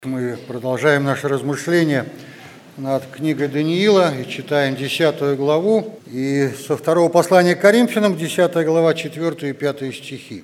Мы продолжаем наше размышление над книгой Даниила и читаем 10 главу. И со второго послания к Коринфянам, 10 глава, 4 и 5 стихи.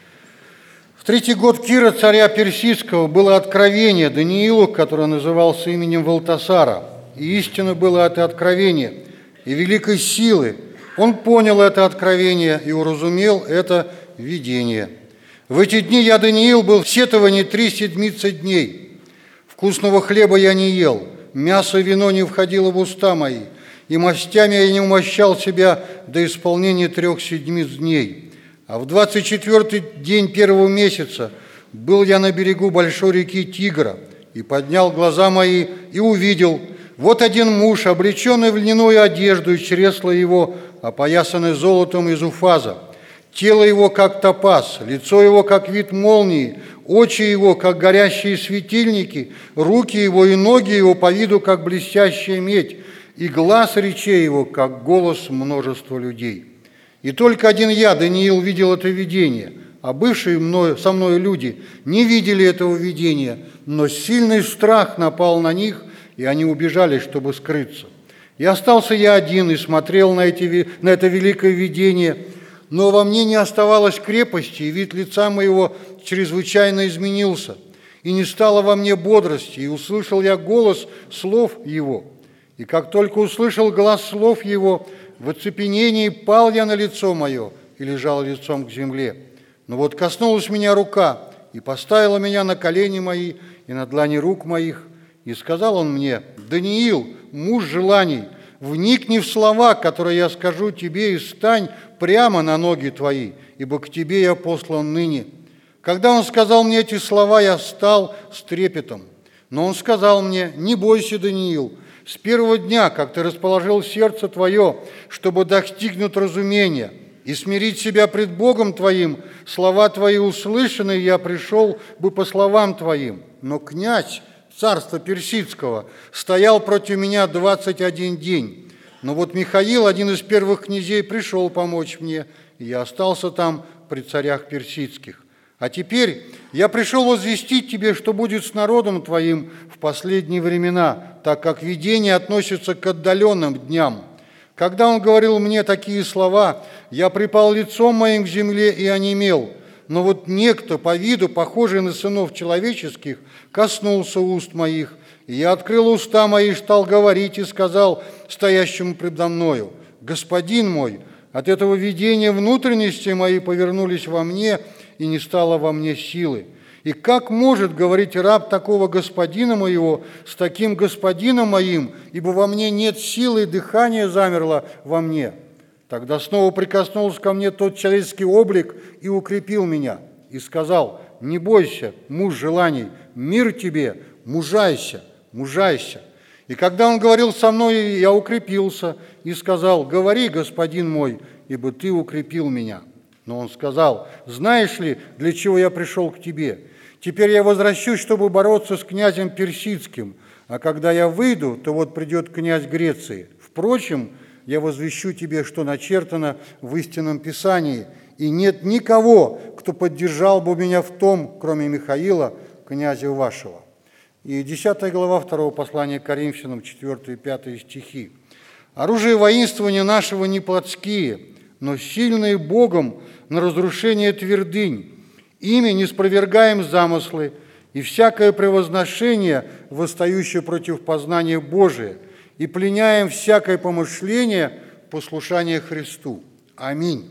В 3-й год Кира, царя Персидского, было откровение Даниилу, который назывался именем Валтасара. И истинно было это откровение, и великой силы. Он понял это откровение и уразумел это видение. В эти дни я, Даниил, был в сетовании 3 седмицы дней. Вкусного хлеба я не ел, мясо и вино не входило в уста мои, и мастями я не умощал себя до исполнения 3 седмиц дней. А в 24-й день 1-го месяца был я на берегу большой реки Тигра, и поднял глаза мои, и увидел, вот один муж, облеченный в льняную одежду, и чресла его, опоясанный золотом из Уфаза. Тело его, как топаз, лицо его, как вид молнии, очи его, как горящие светильники, руки его и ноги его по виду, как блестящая медь, и глаз речей его, как голос множества людей. И только один я, Даниил, видел это видение, а бывшие со мною люди не видели этого видения, но сильный страх напал на них, и они убежали, чтобы скрыться. И остался я один и смотрел на это великое видение, но во мне не оставалось крепости, и вид лица моего чрезвычайно изменился, и не стало во мне бодрости, и услышал я голос слов его. И как только услышал глаз слов его, в оцепенении пал я на лицо мое и лежал лицом к земле. Но вот коснулась меня рука, и поставила меня на колени мои и на длани рук моих, и сказал он мне: «Даниил, муж желаний, вникни в слова, которые я скажу тебе, и стань прямо на ноги твои, ибо к тебе я послан ныне». Когда он сказал мне эти слова, я встал с трепетом. Но он сказал мне: «Не бойся, Даниил, с первого дня, как ты расположил сердце твое, чтобы достигнуть разумения и смирить себя пред Богом твоим, слова твои услышанные, я пришел бы по словам твоим. Но князь царства Персидского стоял против меня 21 день. Но вот Михаил, один из первых князей, пришел помочь мне, и я остался там при царях персидских. А теперь я пришел возвестить тебе, что будет с народом твоим в последние времена, так как видение относится к отдаленным дням». Когда он говорил мне такие слова, я припал лицом моим к земле и онемел. Но вот некто, по виду похожий на сынов человеческих, коснулся уст моих, и я открыл уста мои, стал говорить и сказал стоящему предо мною: «Господин мой, от этого видения внутренности мои повернулись во мне, и не стало во мне силы. И как может говорить раб такого господина моего с таким господином моим, ибо во мне нет силы, и дыхание замерло во мне?» Тогда снова прикоснулся ко мне тот человеческий облик и укрепил меня, и сказал: «Не бойся, муж желаний, мир тебе, мужайся, мужайся». И когда он говорил со мной, я укрепился и сказал: «Говори, господин мой, ибо ты укрепил меня». Но он сказал: «Знаешь ли, для чего я пришел к тебе? Теперь я возвращусь, чтобы бороться с князем Персидским, а когда я выйду, то вот придет князь Греции. Впрочем, я возвещу тебе, что начертано в истинном Писании, и нет никого, кто поддержал бы меня в том, кроме Михаила, князя вашего». И 10 глава 2 послания к Коринфянам, 4 и 5 стихи. «Оружие воинствования нашего не плотские, но сильные Богом на разрушение твердынь. Ими не спровергаем замыслы и всякое превозношение, восстающее против познания Божия, и пленяем всякое помышление послушания Христу». Аминь.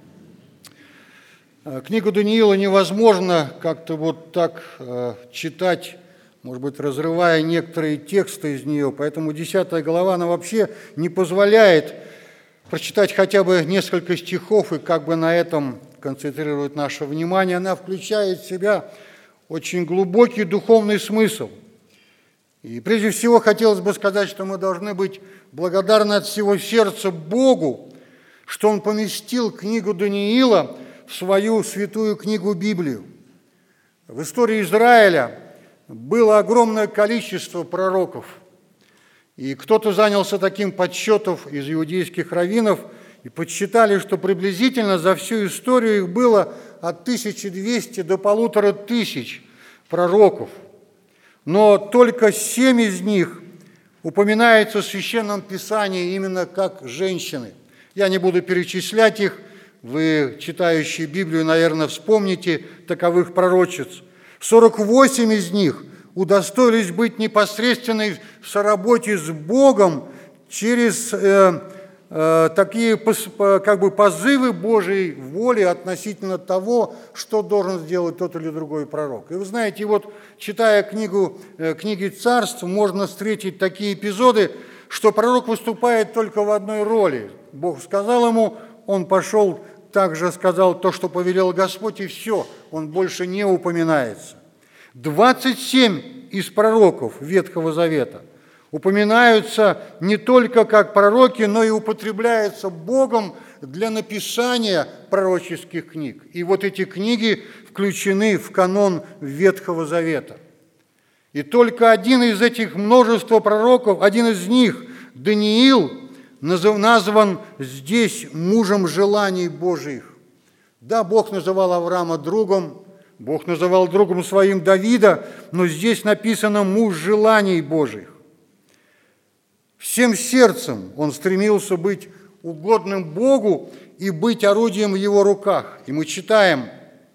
Книгу Даниила невозможно как-то вот так читать, может быть, разрывая некоторые тексты из нее, поэтому 10 глава, она вообще не позволяет прочитать хотя бы несколько стихов и как бы на этом концентрировать наше внимание. Она включает в себя очень глубокий духовный смысл. И прежде всего хотелось бы сказать, что мы должны быть благодарны от всего сердца Богу, что Он поместил книгу Даниила в свою святую книгу Библию. В истории Израиля было огромное количество пророков. И кто-то занялся таким подсчетом из иудейских раввинов, и подсчитали, что приблизительно за всю историю их было от 1200 до 1500 пророков. но только 7 из них упоминаются в Священном Писании именно как женщины. Я не буду перечислять их, вы, читающие Библию, наверное, вспомните таковых пророчиц. 48 из них удостоились быть непосредственной в соработе с Богом через такие как бы позывы Божьей воли относительно того, что должен сделать тот или другой пророк. И вы знаете, вот читая книги Царств, можно встретить такие эпизоды, что пророк выступает только в одной роли. Бог сказал ему, он пошел, также сказал то, что повелел Господь, и все, он больше не упоминается. 27 из пророков Ветхого Завета упоминаются не только как пророки, но и употребляются Богом для написания пророческих книг. И вот эти книги включены в канон Ветхого Завета. И только один из этих множества пророков, один из них, Даниил, назван здесь мужем желаний Божьих. Да, Бог называл Авраама другом, Бог называл другом своим Давида, но здесь написано «муж желаний Божьих». Всем сердцем он стремился быть угодным Богу и быть орудием в его руках. И мы читаем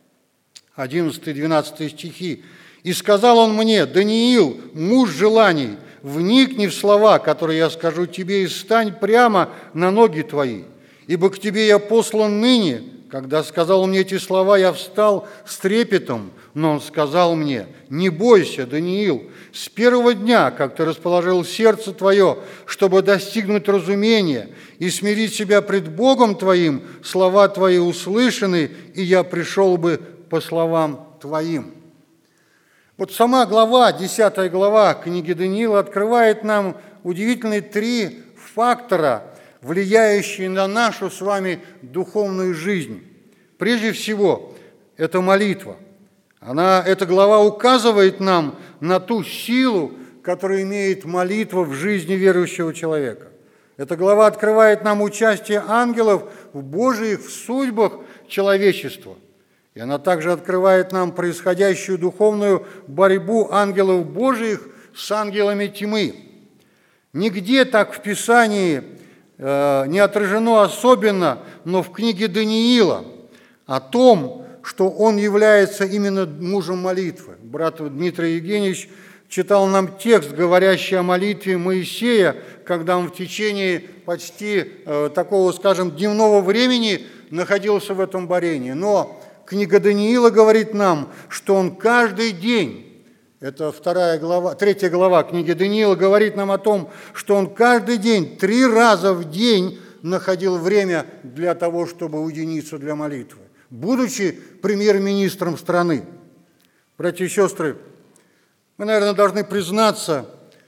11-12 стихи. «И сказал он мне, Даниил, муж желаний, вникни в слова, которые я скажу тебе, и стань прямо на ноги твои, ибо к тебе я послан ныне». Когда сказал он мне эти слова, я встал с трепетом, но он сказал мне, не бойся, Даниил, с первого дня, как ты расположил сердце твое, чтобы достигнуть разумения и смирить себя пред Богом твоим, слова твои услышаны, и я пришел бы по словам твоим. Вот сама глава, 10 глава книги Даниила открывает нам удивительные 3 фактора, влияющие на нашу с вами духовную жизнь. Прежде всего, это молитва. Эта глава указывает нам на ту силу, которую имеет молитва в жизни верующего человека. Эта глава открывает нам участие ангелов в Божьих судьбах человечества. И она также открывает нам происходящую духовную борьбу ангелов Божьих с ангелами тьмы. Нигде так в Писании не отражено особенно, но в книге Даниила о том, что он является именно мужем молитвы. Брат Дмитрий Евгеньевич читал нам текст, говорящий о молитве Моисея, когда он в течение почти такого, скажем, дневного времени находился в этом борении. Но книга Даниила говорит нам, что он каждый день, это 3 глава книги Даниила говорит нам о том, что он каждый день, 3 раза в день находил время для того, чтобы уединиться для молитвы, будучи премьер-министром страны. Братья и сестры, мы, наверное, должны признаться,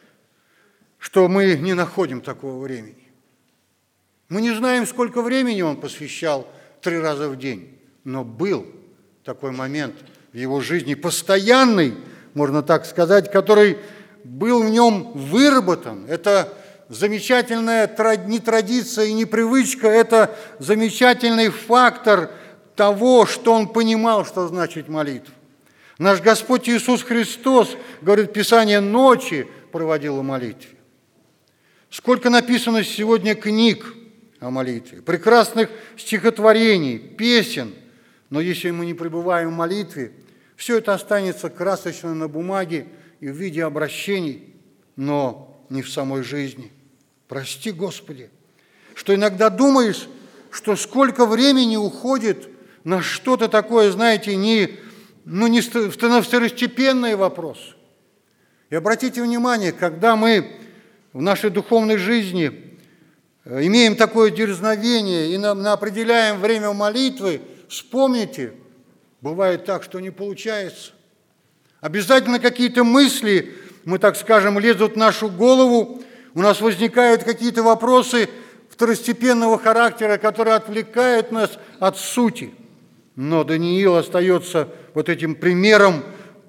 что мы не находим такого времени. Мы не знаем, сколько времени он посвящал 3 раза в день, но был такой момент в его жизни, постоянный, можно так сказать, который был в нем выработан. Это замечательная не традиция и не привычка, это замечательный фактор того, что он понимал, что значит молитва. Наш Господь Иисус Христос, говорит Писание, ночи проводил в молитве. Сколько написано сегодня книг о молитве, прекрасных стихотворений, песен, но если мы не пребываем в молитве, все это останется красочно на бумаге и в виде обращений, но не в самой жизни. Прости, Господи, что иногда думаешь, что сколько времени уходит на что-то такое, знаете, не второстепенный вопрос. И обратите внимание, когда мы в нашей духовной жизни имеем такое дерзновение и определяем время молитвы, вспомните, бывает так, что не получается. Обязательно какие-то мысли, мы так скажем, лезут в нашу голову, у нас возникают какие-то вопросы второстепенного характера, которые отвлекают нас от сути. Но Даниил остается вот этим примером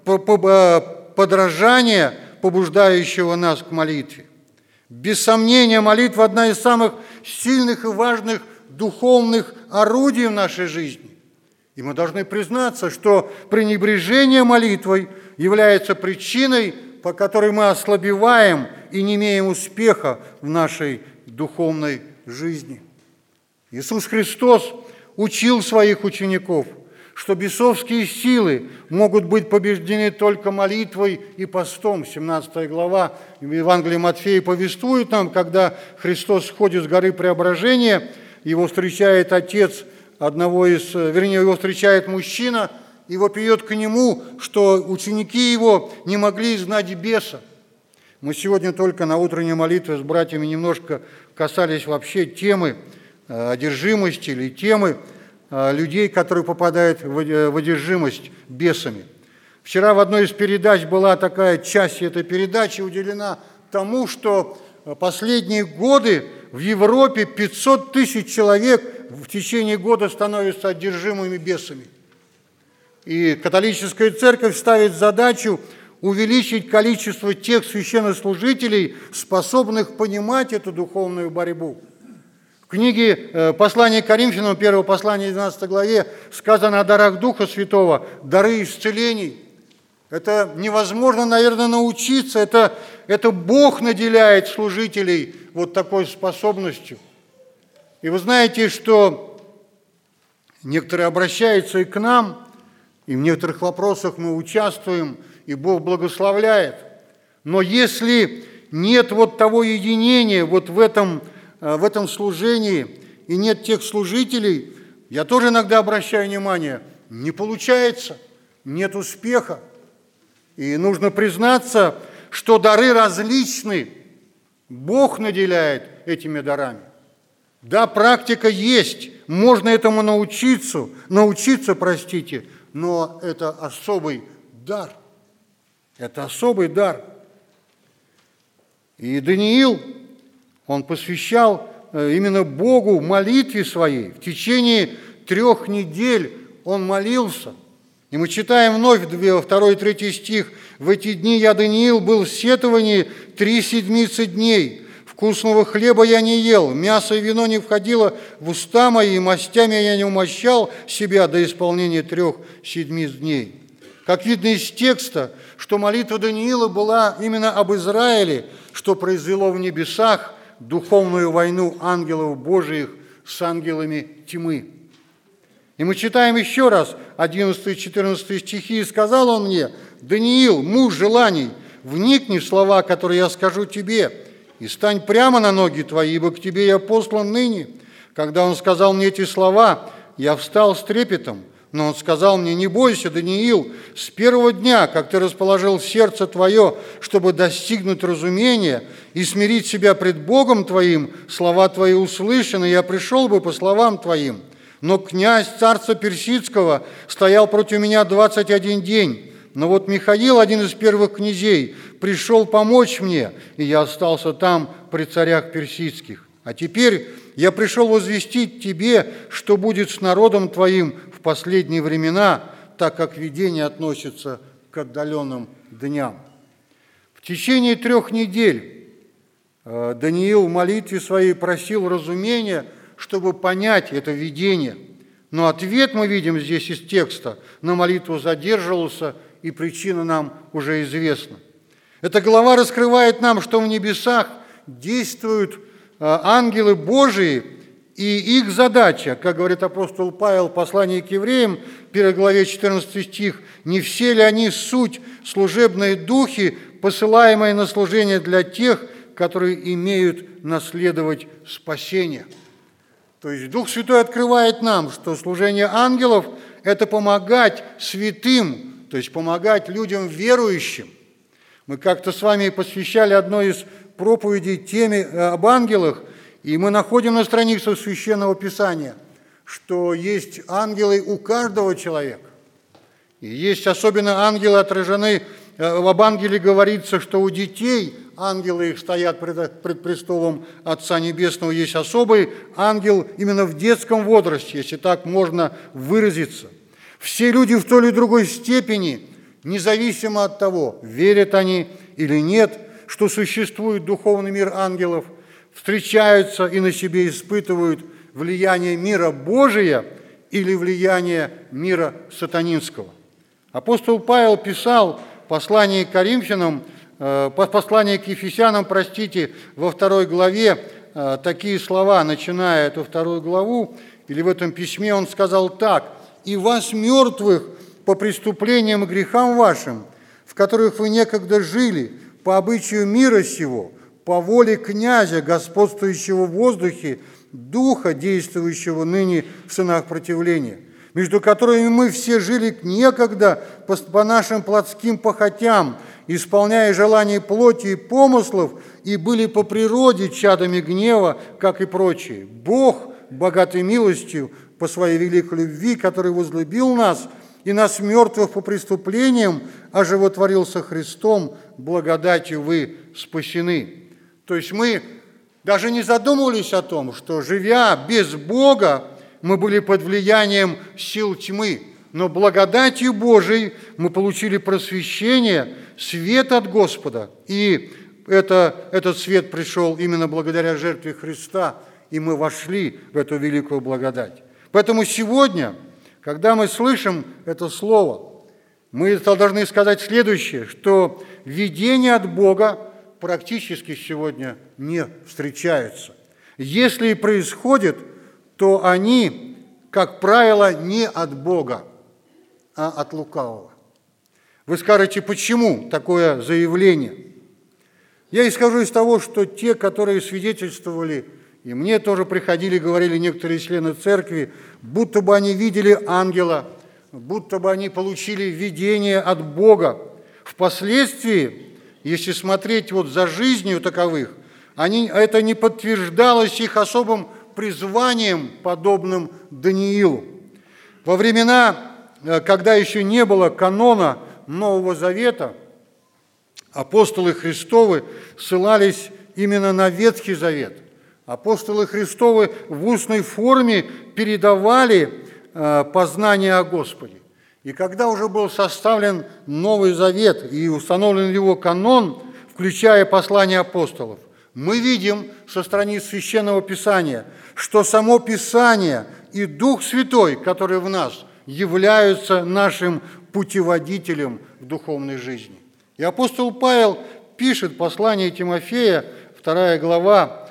подражания, побуждающего нас к молитве. Без сомнения, молитва – одна из самых сильных и важных духовных орудий в нашей жизни. И мы должны признаться, что пренебрежение молитвой является причиной по которой мы ослабеваем и не имеем успеха в нашей духовной жизни. Иисус Христос учил своих учеников, что бесовские силы могут быть побеждены только молитвой и постом. 17 глава Евангелия Матфея повествует нам, когда Христос сходит с горы Преображения, его встречает отец его встречает мужчина, и вопиет к нему, что ученики его не могли изгнать беса. Мы сегодня только на утренней молитве с братьями немножко касались вообще темы одержимости или темы людей, которые попадают в одержимость бесами. Вчера в одной из передач была такая часть этой передачи уделена тому, что последние годы в Европе 500 тысяч человек в течение года становятся одержимыми бесами. И католическая церковь ставит задачу увеличить количество тех священнослужителей, способных понимать эту духовную борьбу. В книге «Послание к Коринфянам», 1 послание, 12 главе, сказано о дарах Духа Святого, дары исцелений. Это невозможно, наверное, научиться. Это Бог наделяет служителей вот такой способностью. И вы знаете, что некоторые обращаются и к нам, и в некоторых вопросах мы участвуем, и Бог благословляет. Но если нет вот того единения вот в этом служении, и нет тех служителей, я тоже иногда обращаю внимание, не получается, нет успеха. И нужно признаться, что дары различны, Бог наделяет этими дарами. Да, практика есть, можно этому научиться, но это особый дар. Это особый дар. И Даниил, он посвящал именно Богу молитве своей. В течение 3 недель он молился. И мы читаем вновь 2 и 3 стих. «В эти дни я, Даниил, был в сетовании 3 седмицы дней. Вкусного хлеба я не ел, мясо и вино не входило в уста мои, и мастями я не умощал себя до исполнения 3 седмиц дней». Как видно из текста, что молитва Даниила была именно об Израиле, что произвело в небесах духовную войну ангелов Божиих с ангелами тьмы. И мы читаем еще раз 11 и 14 стихи. «И сказал он мне: Даниил, муж желаний, вникни в слова, которые я скажу тебе, и стань прямо на ноги твои, ибо к тебе я послан ныне». Когда он сказал мне эти слова, я встал с трепетом, но он сказал мне: не бойся, Даниил, с первого дня, как ты расположил сердце твое, чтобы достигнуть разумения и смирить себя пред Богом твоим, слова твои услышаны, я пришел бы по словам твоим. Но князь царства Персидского стоял против меня 21 день. Но вот Михаил, один из первых князей, пришел помочь мне, и я остался там при царях персидских. А теперь я пришел возвестить тебе, что будет с народом твоим в последние времена, так как видение относится к отдаленным дням». В течение 3 недель Даниил в молитве своей просил разумения, чтобы понять это видение. Но ответ мы видим здесь из текста: на молитву задерживался, и причина нам уже известна. Эта глава раскрывает нам, что в небесах действуют ангелы Божии, и их задача, как говорит апостол Павел в послании к евреям, 1 главе 14 стих, «Не все ли они суть служебные духи, посылаемые на служение для тех, которые имеют наследовать спасение?» То есть Дух Святой открывает нам, что служение ангелов – это помогать святым, то есть помогать людям верующим. Мы как-то с вами посвящали одной из проповедей теме об ангелах, и мы находим на страницах Священного Писания, что есть ангелы у каждого человека. И есть особенно ангелы отражены, об ангеле говорится, что у детей ангелы их стоят пред престолом Отца Небесного. Есть особый ангел именно в детском возрасте, если так можно выразиться. Все люди в той или другой степени, независимо от того, верят они или нет, что существует духовный мир ангелов, встречаются и на себе испытывают влияние мира Божия или влияние мира сатанинского. Апостол Павел писал в послании к Коринфянам послание к Ефесянам, во 2 главе такие слова, начиная эту 2 главу, или в этом письме он сказал так: «И вас, мертвых, по преступлениям и грехам вашим, в которых вы некогда жили, по обычаю мира сего, по воле князя, господствующего в воздухе, духа, действующего ныне в сынах противления, между которыми мы все жили некогда по нашим плотским похотям, исполняя желания плоти и помыслов, и были по природе чадами гнева, как и прочие. Бог, богатой милостью, по своей великой любви, который возлюбил нас, и нас, мертвых по преступлениям, оживотворил со Христом, благодатью вы спасены». То есть мы даже не задумывались о том, что, живя без Бога, мы были под влиянием сил тьмы, но благодатью Божией мы получили просвещение, свет от Господа, и этот свет пришел именно благодаря жертве Христа, и мы вошли в эту великую благодать. Поэтому сегодня, когда мы слышим это слово, мы должны сказать следующее, что видение от Бога практически сегодня не встречаются. Если и происходит, то они, как правило, не от Бога, а от лукавого. Вы скажете, почему такое заявление? Я исхожу из того, что те, которые свидетельствовали, и мне тоже приходили, говорили некоторые члены церкви, будто бы они видели ангела, будто бы они получили видение от Бога. Впоследствии, если смотреть вот за жизнью таковых, это не подтверждалось их особым призванием, подобным Даниилу. Во времена, когда еще не было канона Нового Завета, апостолы Христовы ссылались именно на Ветхий Завет. Апостолы Христовы в устной форме передавали познание о Господе. И когда уже был составлен Новый Завет и установлен его канон, включая послания апостолов, мы видим со страниц Священного Писания, что само Писание и Дух Святой, который в нас, являются нашим путеводителем в духовной жизни. И апостол Павел пишет в послании Тимофея, 2 глава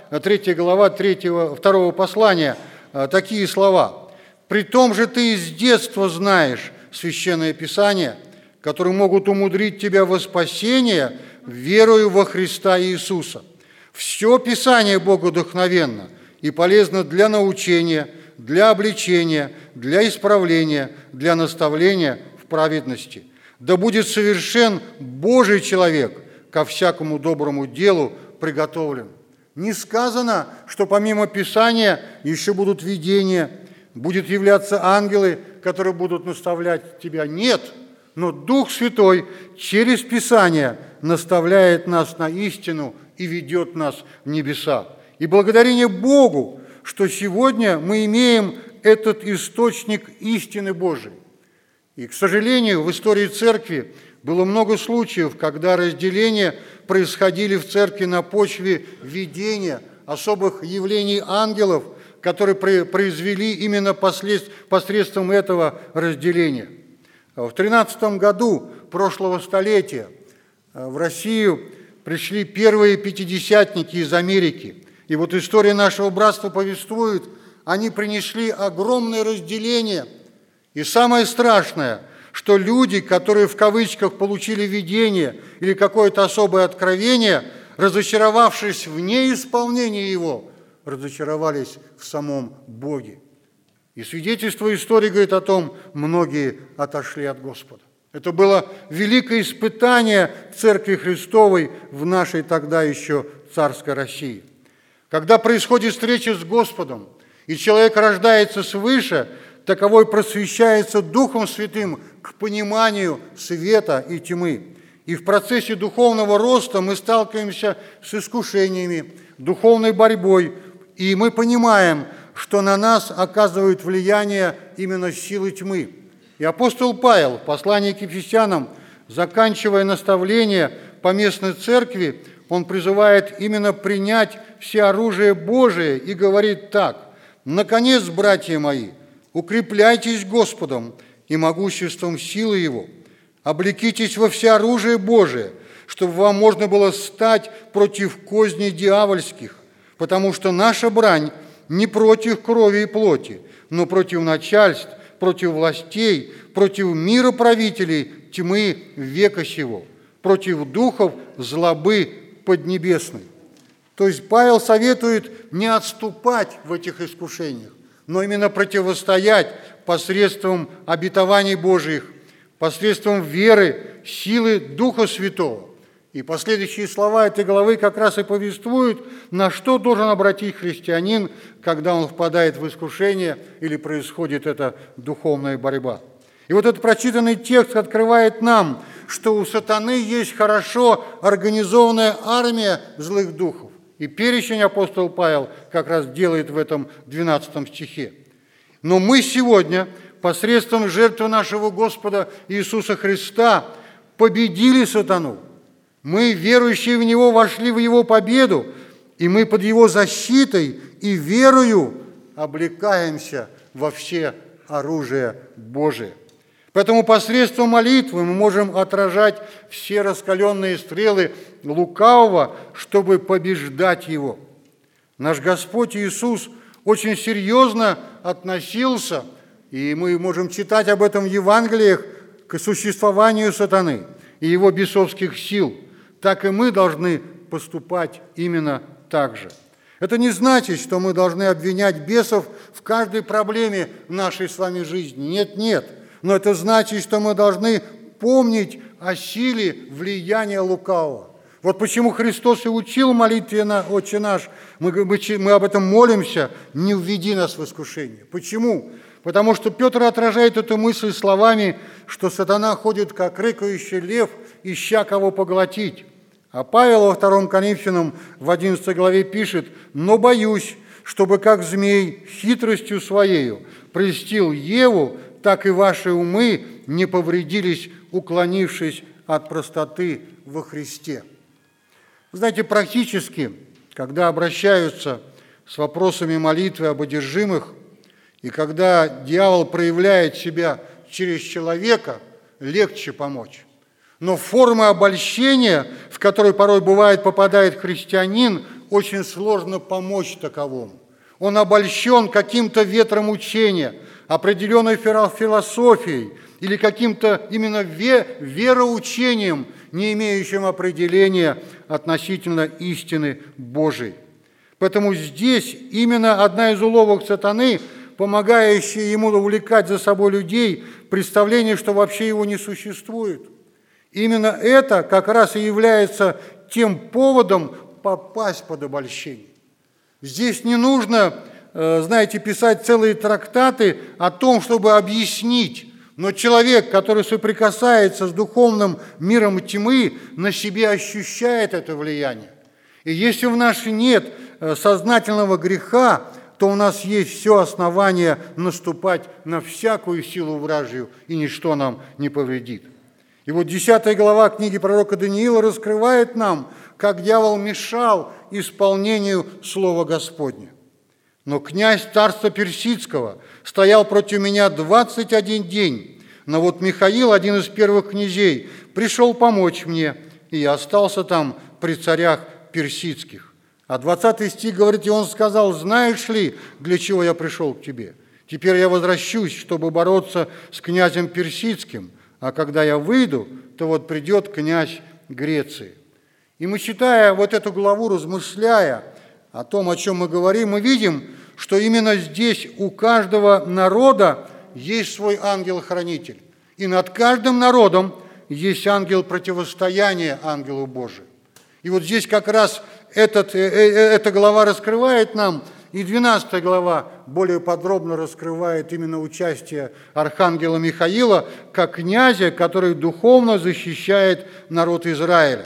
2 послания, такие слова: «При том же ты из детства знаешь Священное Писание, которые могут умудрить тебя во спасение верою во Христа Иисуса. Все Писание богодухновенно и полезно для научения, для обличения, для исправления, для наставления в праведности. Да будет совершен Божий человек, ко всякому доброму делу приготовлен». Не сказано, что помимо Писания еще будут видения, будут являться ангелы, которые будут наставлять тебя. Нет, но Дух Святой через Писание наставляет нас на истину и ведет нас в небеса. И благодарение Богу, что сегодня мы имеем этот источник истины Божией. И, к сожалению, в истории Церкви было много случаев, когда разделения происходили в Церкви на почве видения, особых явлений ангелов, которые произвели именно посредством этого разделения. В 13 году прошлого столетия в Россию пришли первые пятидесятники из Америки. И вот история нашего братства повествует, они принесли огромное разделение. И самое страшное, что люди, которые в кавычках получили видение или какое-то особое откровение, разочаровавшись в неисполнении его, разочаровались в самом Боге. И свидетельство истории говорит о том, многие отошли от Господа. Это было великое испытание Церкви Христовой в нашей тогда еще царской России. Когда происходит встреча с Господом, и человек рождается свыше, таковой просвещается Духом Святым к пониманию света и тьмы. И в процессе духовного роста мы сталкиваемся с искушениями, духовной борьбой, и мы понимаем, что на нас оказывают влияние именно силы тьмы. И апостол Павел в послании к Ефесянам, заканчивая наставление по местной церкви, он призывает именно принять все оружие Божие и говорит так: «Наконец, братья мои, укрепляйтесь Господом и могуществом силы Его, облекитесь во всеоружие Божие, чтобы вам можно было стать против козней дьявольских, потому что наша брань не против крови и плоти, но против начальств, против властей, против мироправителей тьмы века сего, против духов злобы поднебесной». То есть Павел советует не отступать в этих искушениях, но именно противостоять посредством обетований Божьих, посредством веры, силы Духа Святого. И последующие слова этой главы как раз и повествуют, на что должен обратить христианин, когда он впадает в искушение или происходит эта духовная борьба. И вот этот прочитанный текст открывает нам, что у сатаны есть хорошо организованная армия злых духов. И перечень апостол Павел как раз делает в этом 12 стихе. Но мы сегодня посредством жертвы нашего Господа Иисуса Христа победили сатану. Мы, верующие в Него, вошли в Его победу, и мы под Его защитой и верою облекаемся во все оружие Божие. Поэтому посредством молитвы мы можем отражать все раскаленные стрелы лукавого, чтобы побеждать его. Наш Господь Иисус очень серьезно относился, и мы можем читать об этом в Евангелиях, к существованию сатаны и его бесовских сил. Так и мы должны поступать именно так же. Это не значит, что мы должны обвинять бесов в каждой проблеме нашей с вами жизни. Нет. Но это значит, что мы должны помнить о силе влияния лукавого. Вот почему Христос и учил молитве на «Отче наш». Мы об этом молимся: «Не введи нас в искушение». Почему? Потому что Петр отражает эту мысль словами, что сатана ходит, как рыкающий лев, ища кого поглотить. А Павел во 2 Коринфянам в 11 главе пишет: «Но боюсь, чтобы как змей хитростью своею прельстил Еву, так и ваши умы не повредились, уклонившись от простоты во Христе». Знаете, практически, когда обращаются с вопросами молитвы об одержимых, и когда дьявол проявляет себя через человека, легче помочь. Но формы обольщения, в которые порой бывает попадает христианин, очень сложно помочь таковому. Он обольщен каким-то ветром учения, определенной философией или каким-то именно вероучением, не имеющим определения относительно истины Божией. Поэтому здесь именно одна из уловок сатаны, помогающая ему увлекать за собой людей, представление, что вообще его не существует. Именно это как раз и является тем поводом попасть под обольщение. Здесь не нужно, знаете, писать целые трактаты о том, чтобы объяснить, но человек, который соприкасается с духовным миром тьмы, на себе ощущает это влияние. И если в нас нет сознательного греха, то у нас есть все основание наступать на всякую силу вражью, и ничто нам не повредит. И вот 10 глава книги пророка Даниила раскрывает нам, как дьявол мешал исполнению слова Господня. «Но князь царства Персидского стоял против меня 21 день. Но вот Михаил, один из первых князей, пришел помочь мне, и я остался там при царях персидских». А 20 стих говорит: «И он сказал: знаешь ли, для чего я пришел к тебе? Теперь я возвращусь, чтобы бороться с князем персидским, а когда я выйду, то вот придет князь Греции». И мы, читая вот эту главу, размышляя о том, о чем мы говорим, мы видим, что именно здесь у каждого народа есть свой ангел-хранитель. И над каждым народом есть ангел противостояния ангелу Божию. И вот здесь как раз эта глава раскрывает нам, и 12 глава более подробно раскрывает именно участие архангела Михаила как князя, который духовно защищает народ Израиля.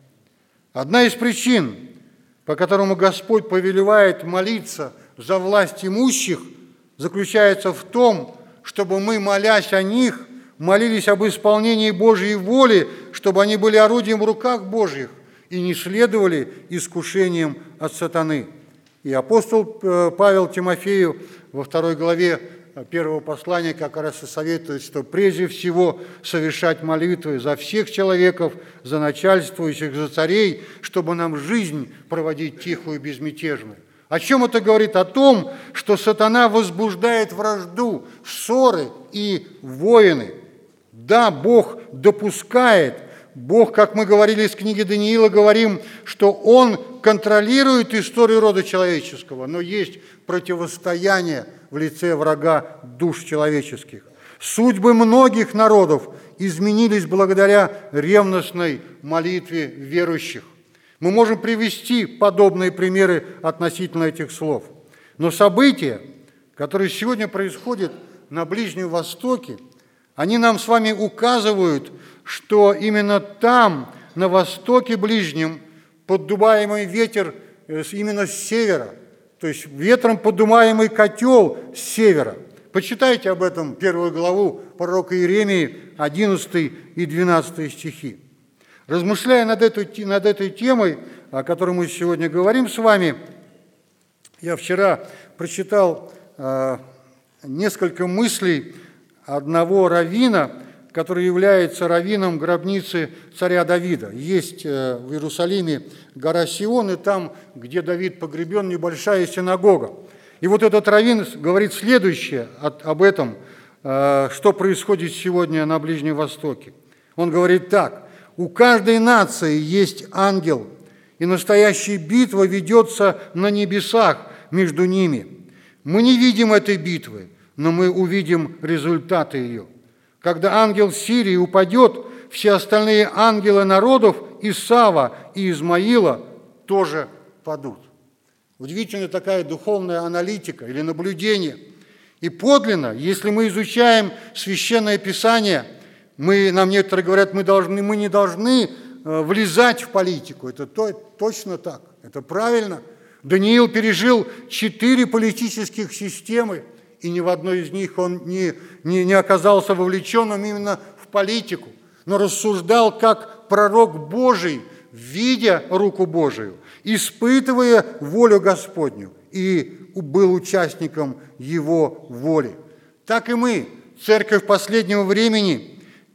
Одна из причин, по которому Господь повелевает молиться за власть имущих, заключается в том, чтобы мы, молясь о них, молились об исполнении Божьей воли, чтобы они были орудием в руках Божьих и не следовали искушениям от сатаны. И апостол Павел Тимофею во 2 главе первого послания как раз и советует, что прежде всего совершать молитвы за всех человеков, за начальствующих, за царей, чтобы нам жизнь проводить тихую и безмятежную. О чем это говорит? О том, что сатана возбуждает вражду, ссоры и войны. Да, Бог допускает, Бог, как мы говорили из книги Даниила, говорим, что Он контролирует историю рода человеческого, но есть противостояние в лице врага душ человеческих. Судьбы многих народов изменились благодаря ревностной молитве верующих. Мы можем привести подобные примеры относительно этих слов. Но события, которые сегодня происходят на Ближнем Востоке, они нам с вами указывают, что именно там, на Востоке Ближнем, поддуваемый ветер именно с севера, то есть ветром поддуваемый котел с севера. Почитайте об этом 1 главу пророка Иеремии, 11 и 12 стихи. Размышляя над этой темой, о которой мы сегодня говорим с вами, я вчера прочитал несколько мыслей одного раввина, который является раввином гробницы царя Давида. Есть в Иерусалиме гора Сион, и там, где Давид погребен, небольшая синагога. И вот этот раввин говорит следующее об этом, что происходит сегодня на Ближнем Востоке. Он говорит так: «У каждой нации есть ангел, и настоящая битва ведется на небесах между ними. Мы не видим этой битвы, но мы увидим результаты ее. Когда ангел Сирии упадет, все остальные ангелы народов Исава и Измаила тоже падут». Удивительная такая духовная аналитика или наблюдение. И подлинно, если мы изучаем Священное Писание, нам некоторые говорят, мы не должны влезать в политику. Это точно так, это правильно. Даниил пережил 4 политических системы, и ни в одной из них он не оказался вовлеченным именно в политику, но рассуждал как пророк Божий, видя руку Божию, испытывая волю Господню, и был участником Его воли. Так и мы, Церковь последнего времени,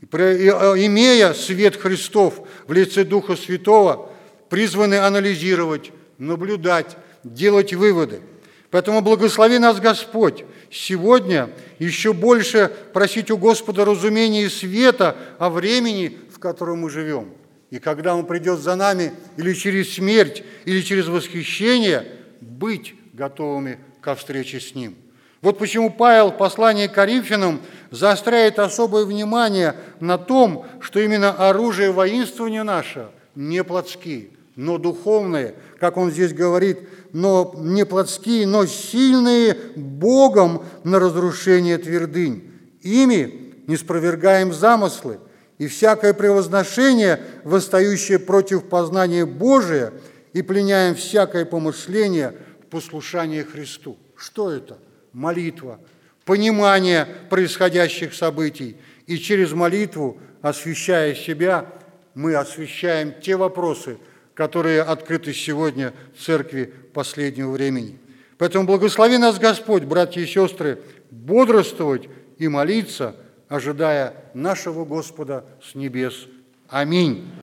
имея свет Христов в лице Духа Святого, призваны анализировать, наблюдать, делать выводы. Поэтому благослови нас Господь сегодня еще больше просить у Господа разумения и света о времени, в котором мы живем. И когда Он придет за нами или через смерть, или через восхищение, быть готовыми ко встрече с Ним. Вот почему Павел в послании к Коринфянам заостряет особое внимание на том, что именно оружие воинствования наше не плотские, но духовные, как он здесь говорит, но не плотские, но сильные Богом на разрушение твердынь. Ими не спровергаем замыслы, и всякое превозношение, восстающее против познания Божия, и пленяем всякое помышление в послушание Христу. Что это? Молитва, понимание происходящих событий. И через молитву, освящая себя, мы освящаем те вопросы, которые открыты сегодня в церкви последнего времени. Поэтому благослови нас Господь, братья и сестры, бодрствовать и молиться, ожидая нашего Господа с небес. Аминь.